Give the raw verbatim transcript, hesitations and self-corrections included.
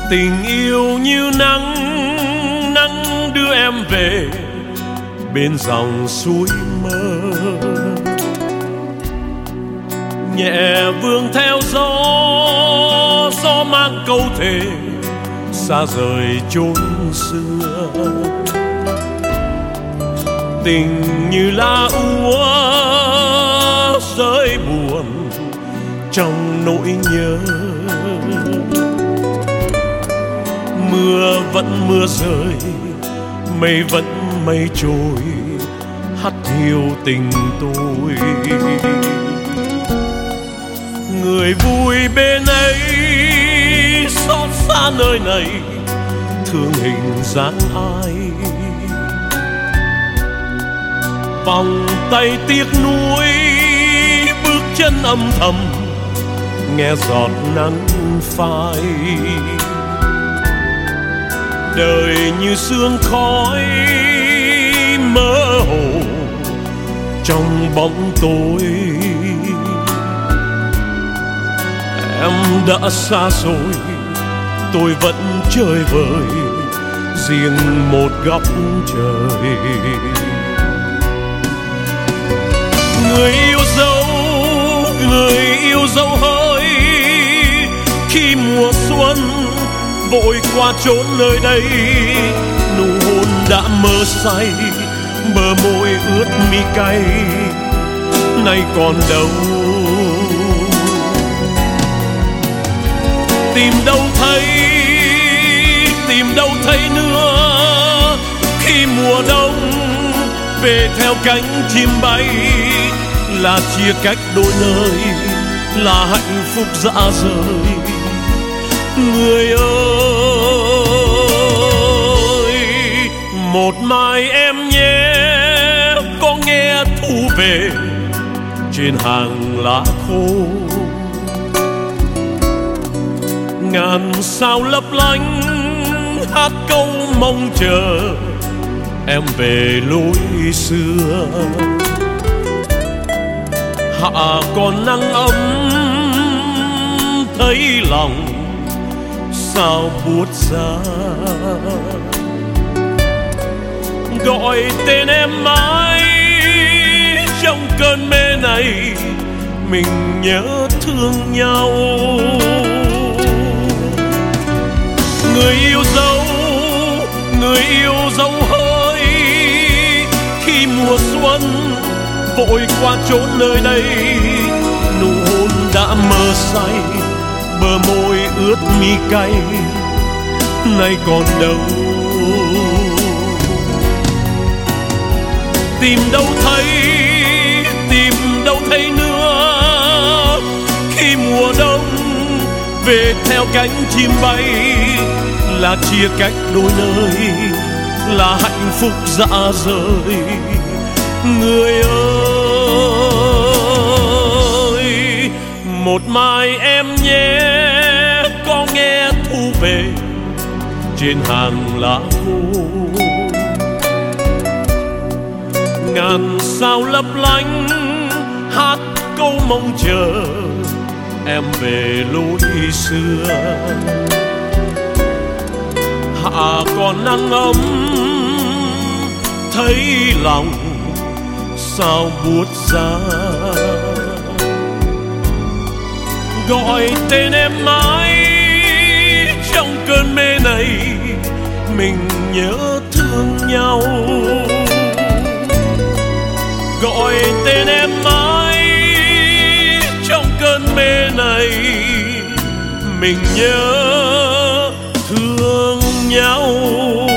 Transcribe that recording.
Tình yêu như nắng, nắng đưa em về bên dòng suối mơ. Nhẹ vương theo gió, gió mang câu thề xa rời chốn xưa. Tình như lá úa rơi buồn trong nỗi nhớ. Mưa vẫn mưa rơi, mây vẫn mây trôi, hắt hiu tình tôi. Người vui bên ấy, xót xa nơi này, thương hình dáng ai. Vòng tay tiếc nuối, bước chân âm thầm, nghe giọt nắng phai. Đời như sương khói mơ hồ trong bóng tối. Em đã xa rồi, tôi vẫn chơi vơi riêng một góc trời. Người yêu dấu, người yêu dấu hỡi, khi mùa xuân vội qua trốn nơi đây. Nụ hôn đã mơ say, bờ môi ướt mi cay, nay còn đâu. Tìm đâu thấy, tìm đâu thấy nữa, khi mùa đông về theo cánh chim bay. Là chia cách đôi nơi, là hạnh phúc dã rời. Người ơi, một mai em nhé, có nghe thu về trên hàng lá khô. Ngàn sao lấp lánh hát câu mong chờ em về lối xưa. Hạ còn nắng ấm thấy lòng sao buốt giá. Gọi tên em mãi trong cơn mê này, mình nhớ thương nhau. Người yêu dấu, người yêu dấu hỡi, khi mùa xuân vội qua trốn nơi đây. Nụ hôn đã mơ say, bờ môi ướt mi cay, nay còn đâu. Tìm đâu thấy, tìm đâu thấy nữa, khi mùa đông về theo cánh chim bay. Là chia cách đôi nơi, là hạnh phúc dã rời. Người ơi, một mai em nhé, có nghe thu về trên hàng lá khô. Ngàn sao lấp lánh hát câu mong chờ em về lối xưa. Hạ còn nắng ấm thấy lòng sao buốt giá. Gọi tên em mãi trong cơn mê này, mình nhớ thương nhau. Gọi tên em mãi trong cơn mê này, mình nhớ thương nhau.